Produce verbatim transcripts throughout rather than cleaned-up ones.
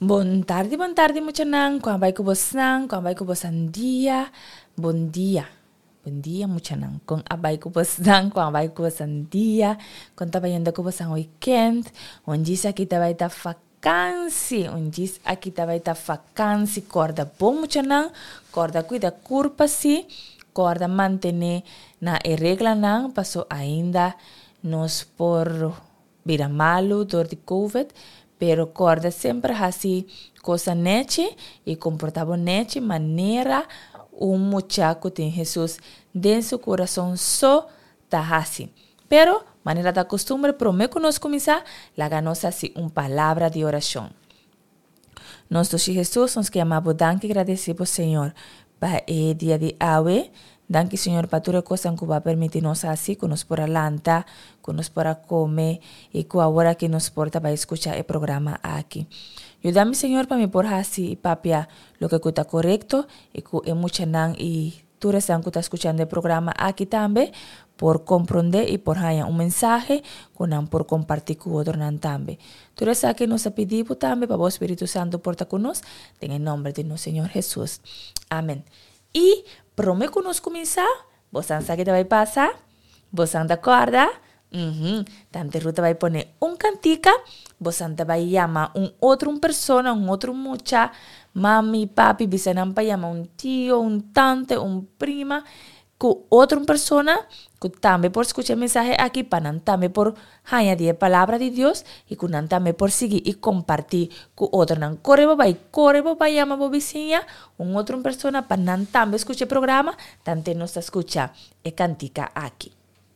Bom tarde, bom tarde, muchanan. Kung vai ko bosan, kung vai ko bosan dia, bom dia. Bom dia, muchanan. Kung abay ko bosan, kung abay ko bosan dia, kung tabayando ko bosan weekend, un dias aqui tabay ta vakansi, un dias aqui tabay ta vakansi, corda bom, muchanan, corda cuida curpa si, corda mantener na e regla nang, paso ainda nos por vira malo dor de COVID, pero corda sempre assim coisa nete e comportava nete maneira um muchacho tem Jesus dentro do seu coração só tá assim. Pero maneira da costume prometo nós começar lá nós assim uma palavra de oração. Nós dois Jesus nós que amamos danke agradecemos Senhor para o dia de hoje. Danke, Senhor, para toda coisa que vai permitir nós assim, que nos para lantar, que nos para comer e que agora que nos porta para escutar o programa aqui. Ajuda-me, Senhor, para me pôr assim e papia lo que está correto e que é muito não e toda essa que está escutando o programa aqui também, por compreender e por ganhar um mensagem, que não por compartilhar com o outro não também. Tudo isso que nos pedimos também para o Espírito Santo porta conosco, em nome de nosso Senhor Jesus. Amém. E prometo nos começar, você sabe que vai passar, você acorda, uhum. Tante ruta vai pôr um cantica, você vai chamar um outro um persona, um outro mucha, mami, papi, você não vai chamar um tio, um tante, um prima, com outra persona, que também por escutar mensagem aqui, para não também por añadir a palavra de Deus, e que não também por seguir e compartir com outro. Não corre, vai, corre, vai, chama a vizinha, um outro persona, para não também escutar o programa, tanto nos escuta e cantica aqui.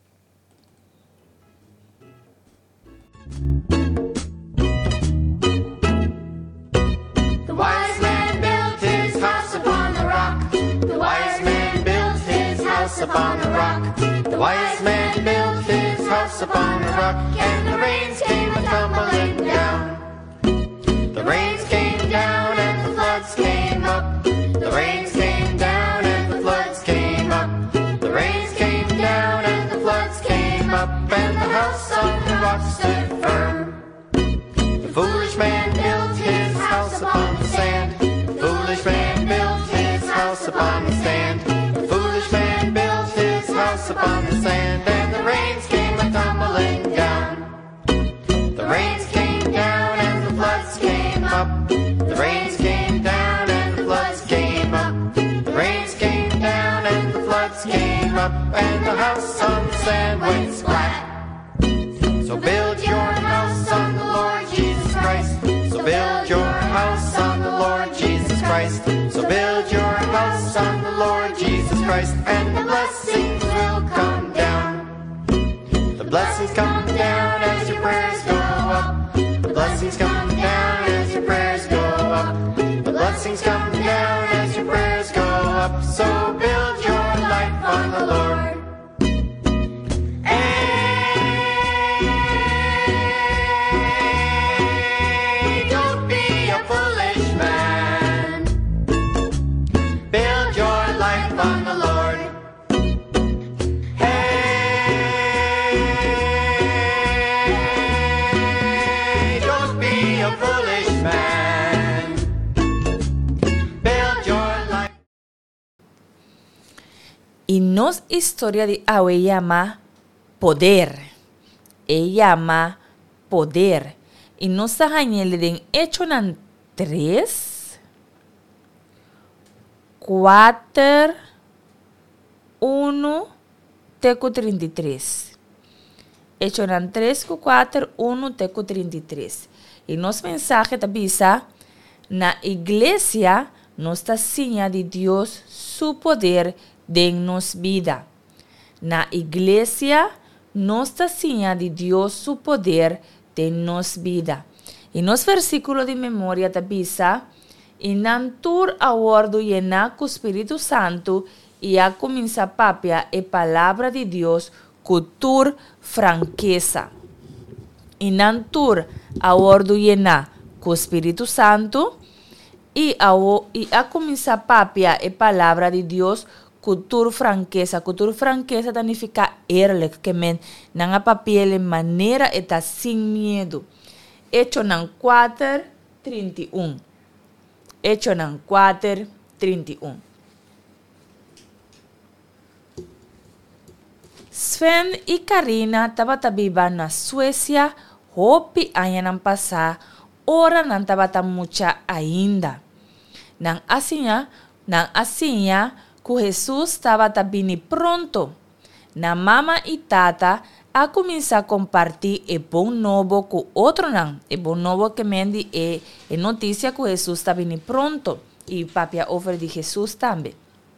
The wise man built his house upon the rock. The wise man built his house upon the rock. The wise man built his house upon the rock, and the rains came a tumbling down. The rains came down and the floods came up. The rains came down and the floods came up. The rains came down and the floods came up, and the house on the rock stood firm. The foolish man built his house upon the sand. The foolish man built his house upon the sand. The foolish man built his house upon the sand, and the rains came a tumbling down. The rains came down and the floods came up. The rains came down and the floods came up. The rains came down and the floods came up, and the house on the sand went splat. So build your house on the Lord Jesus Christ. So build your house on the Lord Jesus Christ. So build your house on the Lord Jesus Christ, and the blessings will come down. The blessings come down as your prayers go up. The blessings come down as your prayers go up. The blessings come down as your prayers go up. So build your life on the Lord. Y nos historia de hoy llama poder. Ella llama poder. Y nos sahañele den hecho nan tres, cuatro, uno, teco treinta y tres. Hecho nan tres, cuatro, uno, teco treinta y tres. Y nos mensaje tabisa na iglesia nos está seña de Dios su poder den-nos vida. Na iglesia, nossa Senha de Deus, su poder, den-nos vida. E nos versículo de memória da bisa, e nantur awardo llena com o Espírito Santo, e a começa papia e palavra de Deus, cultur franqueza. E nantur awardo llena com o Espírito Santo, e a, e a começa papia e palavra de Deus, cultura franqueza. Cultura franqueza significa eerlijk, que men nanga papel maneira eta sem medo. Hecho nan quatro, trinta y uno. Hecho ng quatro, trinta y uno. Sven e Karina tabatabiba na Suécia, hopi anya ng pasa, ora ng tabata mucha ainda. Nang asinya, nang asinya, ku Jesus tabatabini pronto. Na mama e tata a começar a compartilhar e bom novo com outro não. E bom novo que mendi é, é notícia que Jesus está vindo pronto. E papi a ofre de Jesus também.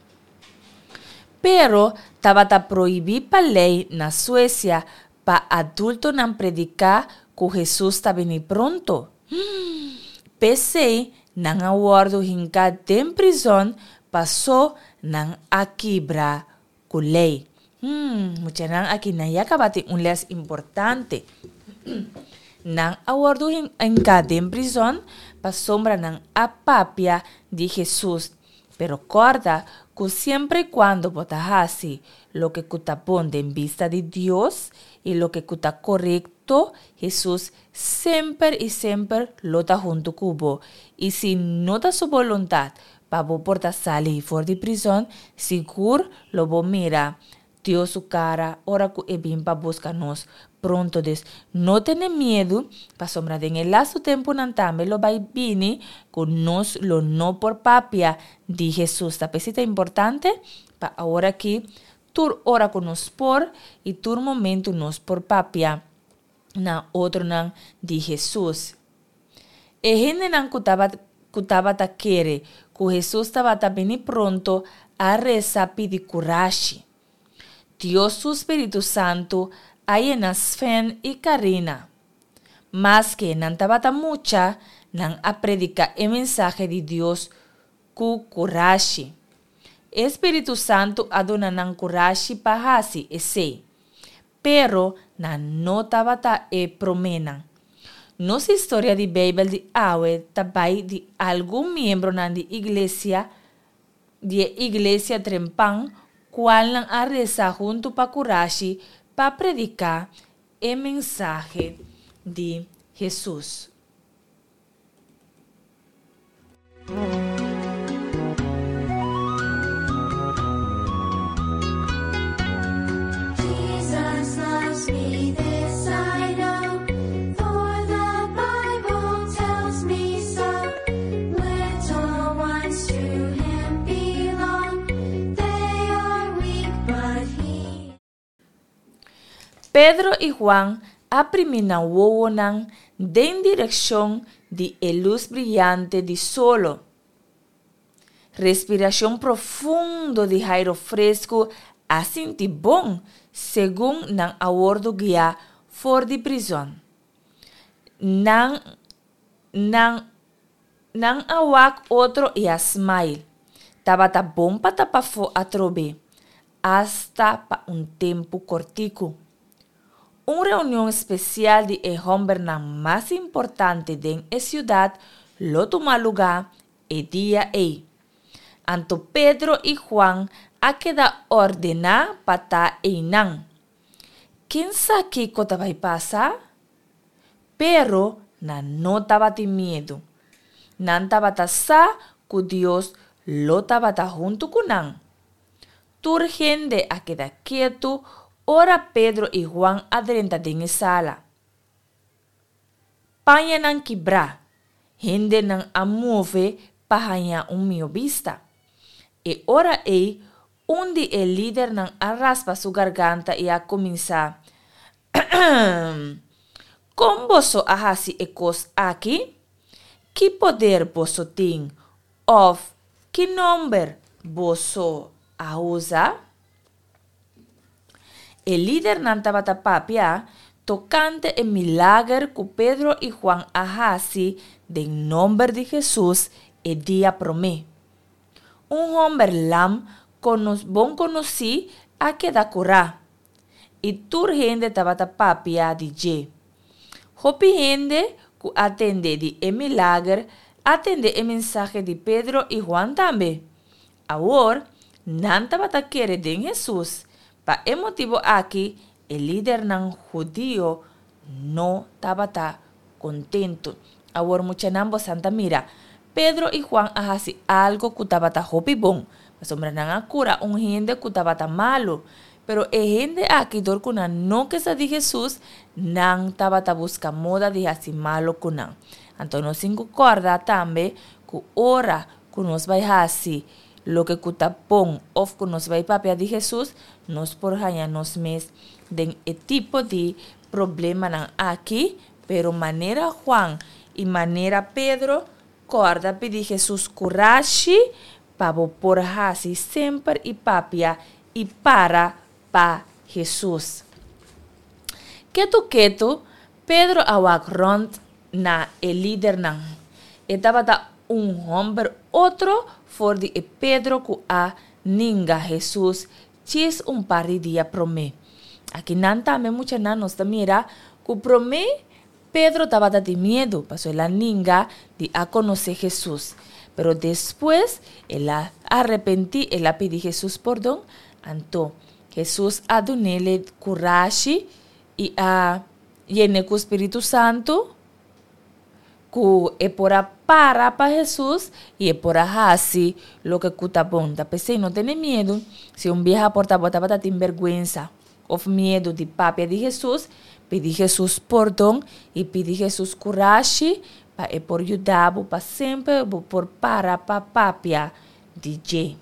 Pero estava a proibir para lei na Suécia para adulto não predicar que Jesus está vindo pronto. Hmm. Pensei, não aguardo hinca de prisão, passou não a quebrar com lei. Hmm, mucha nang aquí na ya kabati un les importante. Nang awardo en, en cada en prisión pa sombra nang apapia de Jesús. Pero corda que siempre y cuando botahasi lo que kuta ponde en vista de Dios y lo que kuta correcto, Jesús siempre y siempre lo ta junto cubo. Y si no da su voluntad pa bo porta salir fuera de prisión, seguro lo bo mira. Dios su cara, ora que é bem para buscar-nos pronto des. Não tenha medo, para sombra de en el lazo tempo não também lo vai bini con nos lo no por papia de Jesus. Tá pesita importante para agora aqui tur ora con nos por e tur momento nos por papia na outro não de Jesus. E gente não cutava cutava ta querer que Jesus estava tá bem pronto a rezar pedir coragem. Dios su Espíritu Santo hay en Sven y Karina. Más que nan tabata mucha, nan a predicar el mensaje de Dios ku coraje. Espíritu Santo adona nan coraje pa hasi ese. Pero nan no tabata e promena. Nos historia de Bible de awe tabay de algún miembro nan de iglesia, de iglesia trempan, cual não a rezar junto para coragem para predicar o mensagem de Jesus. Jesus loves me, this I know, for the Bible tells me so. Little ones to Him belong. Pedro y Juan apriminan wowonan en dirección de el luz brillante de solo. Respiración profundo de aire fresco asinti bom según nan abordo guia for de prisión. Nan, nan, nan awak otro y asmail. Tabata bom pa tapafo atrobe. Hasta pa un tempo cortico. Una reunión especial de el hombre más importante de la ciudad lo toma lugar el día E. Anto Pedro y Juan ha quedado ordenado para einan. ¿Quién sabe qué cosa va a pasar? Pero no estaba de miedo. No estaba de sa que Dios lo estaba junto con él. Turgente a quedar quieto. Ora Pedro y Juan adrenta de la sala. Panya nang kibra. Hende nang amove pahanya un mio vista. E ora e onde el líder nang arraspa su garganta e a comienza. Com boso ahasi e cos aqui? Que poder boso ting? Of que nombre boso a usa? El líder nantaba papia tocante el milagro que Pedro y Juan ahasi del nombre de Jesús el día promé. Un hombre lam cono, bon conocí a que da curá. Y tur gente tabata papia di je. Hopi gente que atende de el milagro atende el mensaje de Pedro y Juan también. Ahora, nantaba quiere de Jesús. Pa el motivo aquí, el líder nan judío no estaba contento. Ahora mucha nambo santa mira. Pedro y Juan ahasi algo kutabata hopi bon. Pasombra nanga cura un gente kutabata malo. Pero e gente aquí dor kuna no que sa di Jesús nang tabata busca moda di hasi malo kunan. Antonio cinco corda tambe ku ora ku nos vai hasi lo que kutapon of ku nos vai papia di Jesús nos por hanya nos mes den e tipo de problema nang aquí, pero manera Juan y manera Pedro corda pedi Jesús curashi pabo por hasi sempre y papia y para pa Jesús. Ketu ketu Pedro awak rond na el líder nang. Estaba ta un hombre otro for di e Pedro ku a ninga Jesús chis un pari dia prome. Aquí nanta me mucha nanos ta mira ku prome Pedro estaba de miedo, pasó la ninga de a conocer Jesús. Pero después, él arrepentí, él a pedí Jesús perdón, anto Jesús adunele coraje y a llene con Espíritu Santo, que es por para para Jesús y es por así lo que cuta bonda. Pese no tiene miedo, si un vieja porta bota bata tiene vergüenza o miedo de papia de Jesús, pedi Jesús perdón y pedi Jesús coraje para e por ayudar para sempre por para para papia de je.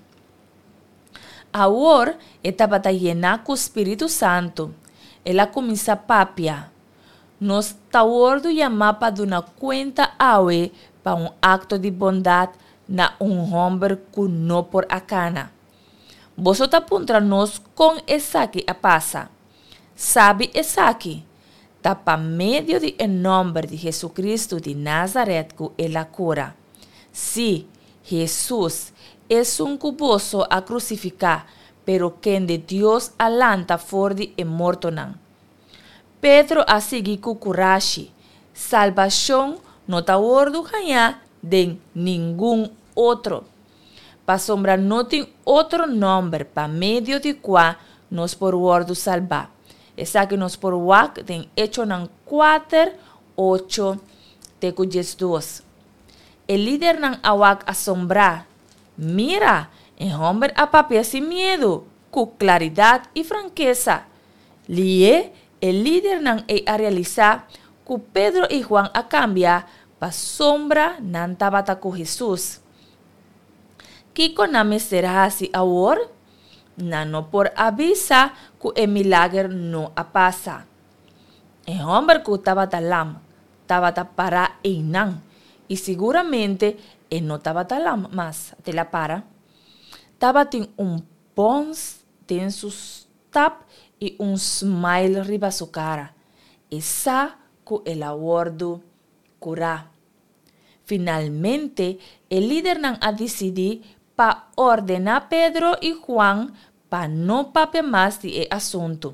Ahora estaba llena con Espíritu Santo. Ela comienza papia. Nos tawordo llamar para una cuenta awe para un acto de bondad na un hombre que no por acana. Vosotros apuntranos con esa que a pasa. Sabe esa que tapa medio de el nombre de Jesucristo de Nazaret que es la cura. Sí, Jesús es un cuboso a crucificar, pero quien de Dios alanta for de e mortonan. Pedro a seguir con coraje. Salvación no ta ordo hanya de ningún otro. Pa sombra no tiene otro nombre pa medio de cual nos por ordo salvar. Esa que nos por wak den hecho nan cuatro, ocho, te cuyes dos. El líder nan awak asombrar. Mira, el hombre a papel sin miedo, con claridad y franqueza. Lie, el líder nan e a realizar, que Pedro y Juan a cambiar, pa sombra nan tabata con Jesús. Kiko name será así ahora? Nano por avisa que el milagro no a pasa. El hombre que estaba talam, estaba para einan, y seguramente él no estaba talam más, te la para. Estaba ten un pons, ten sus tap y un smile riba su cara. Esa que el abordo cura. Finalmente, el líder nan a decidir pa ordenar Pedro y Juan pa no pape más de asunto.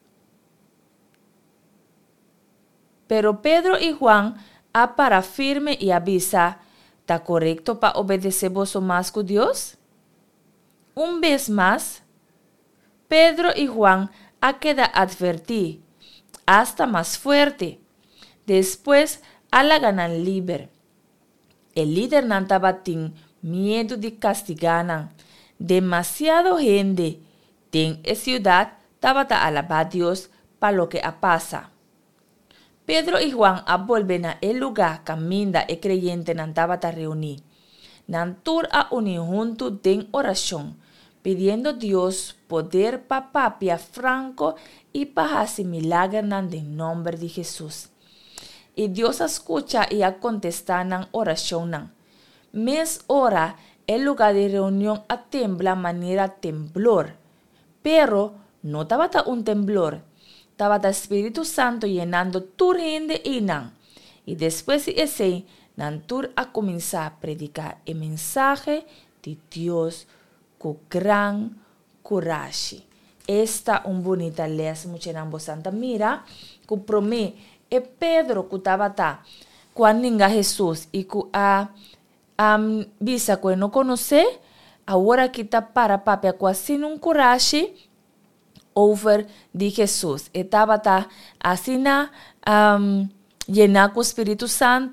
Pero Pedro y Juan a para firme y avisa, ¿está correcto pa obedecer vos más que Dios? Un vez más, Pedro y Juan a queda advertir, hasta más fuerte. Después a la ganan libre. El líder nan tabatín miedo de castiganan. Demasiado gente en esa ciudad tabata alabar a Dios para lo que a pasa. Pedro y Juan a volver a el lugar caminda e creyente nan tabata reunir. Nan tur a unir junto en oración, pidiendo Dios poder pa papia franco y pa hacer milagro nan en nombre de Jesús. Y Dios escucha y a contestar nan oración nan. Mes ora el lugar de reunión a tembla manera temblor. Pero no estaba un temblor. Estaba el Espíritu Santo llenando tur gente y nan. Y después de ese, nan tur a comenzar a predicar el mensaje de Dios con gran coraje. Esta un bonita les mucho en ambos santa mira, que promé e Pedro que estaba ta, cuando ninga Jesús y que a um, visa que no conoce, ahora que está para papia quase un coraje over de Jesús. Estaba ta así na um, llena con Espíritu Santo,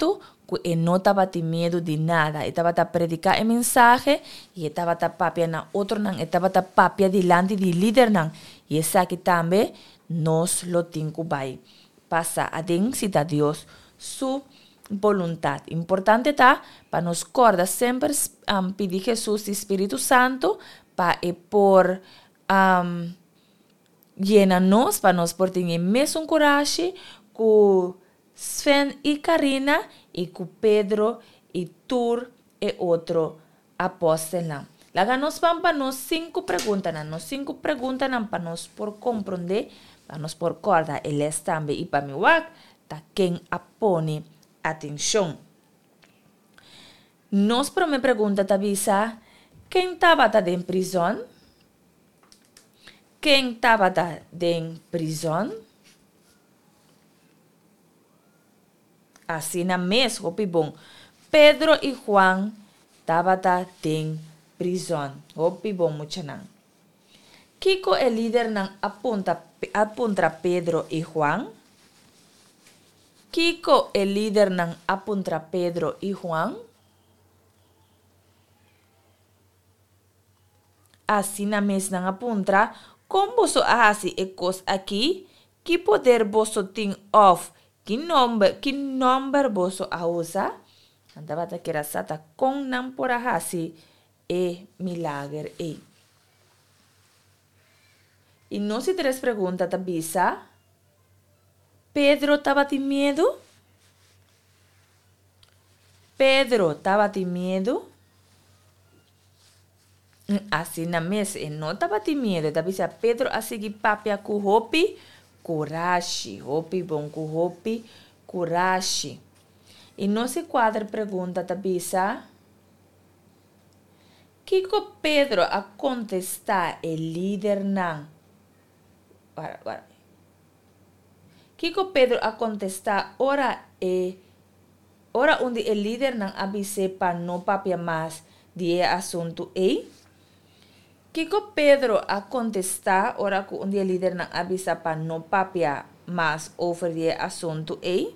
E não estava tendo medo de nada. Estava a predicar a mensagem e estava a papia na outro não, estava a papia delante de líder não. E essa aqui também nós lo temos que vai passar a dentro de Deus sua vontade. Importante tá para nos acordar sempre um, pedir Jesus Espírito Santo para por um, llenar-nos, para nos por ter mesmo coragem com Sven e Karina e com Pedro e Tur e outro apóstolo. Lá nos vamos para nos cinco perguntas, nos cinco perguntas para nos por compreender, para nos por acordar, eles também e para mim wak, tá quem apone atenção. Nos primeira pergunta tabisa, quem estava em prisão? Quem estava em prisão? Assim na mesma, bom. Pedro e Juan estavam em prisão. Opi bom, muito não. Kiko é líder não aponta aponta Pedro e Juan? Kiko é líder não aponta Pedro e Juan? Assim na mesma aponta, como você faz e coisa aqui, que poder você tem off? Que número, que número você usa? Andava a querer sata com não por assim e milagre e. E não se três perguntas tabisa. Pedro estava de medo? Pedro estava de medo? Assim na mesa, e não estava de medo. Tabisa Pedro a seguir papia com hopi. Coragem, hopi bom com hopi, coragem. E não se quadra pergunta tabisa. Kiko Pedro a contestar o líder não. Para, para. Kiko Pedro a contestar ora e ora onde o líder não avise para não papia mais de assunto e Kiko Pedro a contestar ora onde o líder não avisa para não papia mais over de assunto e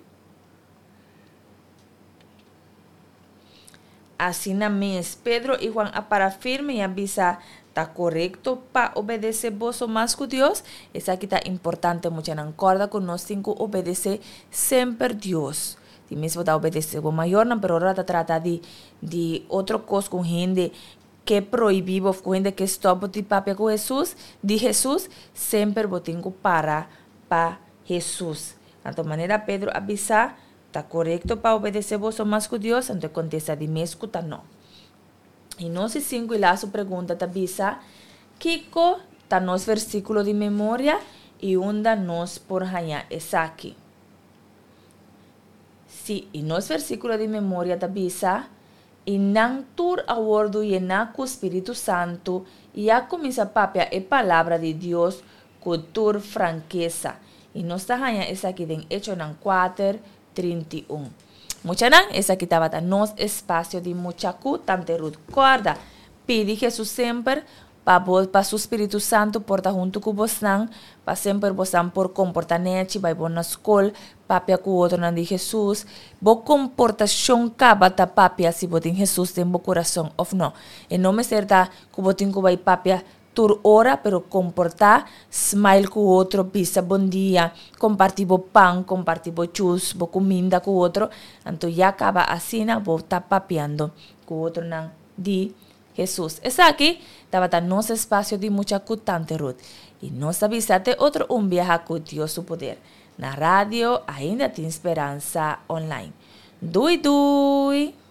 assim na mês Pedro e Juan a para firme e avisa está correto para obedecer vos mais que Deus. Essa aqui está importante, muito não acorda que nós temos que obedecer sempre Deus. E mesmo está obedecer o maior, não, pero agora está trata de de outra coisa com gente que proibido, com gente que stop de papel com Jesus, de Jesus, sempre vou ter que parar para Jesus. De maneira Pedro avisa, está correto para obedecer vos mais que Deus, então acontece de mesmo que não. E nós cinco e lá sua pergunta tabisa, Kiko tá nos versículo de memória e onda nos por ganhar essa aqui. Si, e nos versículo de memória tabisa, e não tur acordo e na com o Espírito Santo e a começa a papia a palavra de Deus com tur franqueza. E nós tá ganhar essa aqui em Hechos quatro, trinta e um. Mucha nan, esa aqui estava a nos espaço de mucha cu, tante Ruth. Guarda, pedi Jesus sempre para para o Espírito Santo porta junto com vos nan, para sempre vos nan por comportamento, vai bom na escola, papia com o outro nan de Jesus, bo comportação caba ta papia se botin Jesus tem bo coração of não. E não me certa que botin que vai papia tur hora, pero comportar, smile com o outro, pisa bom dia, compartir bo pão, compartir bo chus, bo comida com o outro, então já acaba assim, bo tá papiando com o outro nan de Jesus. Essa aqui estava no nosso espaço de muita cutante Ruth. E nós avisate outro um viaja com Deus o poder. Na rádio ainda tem esperança online. Dui, dui!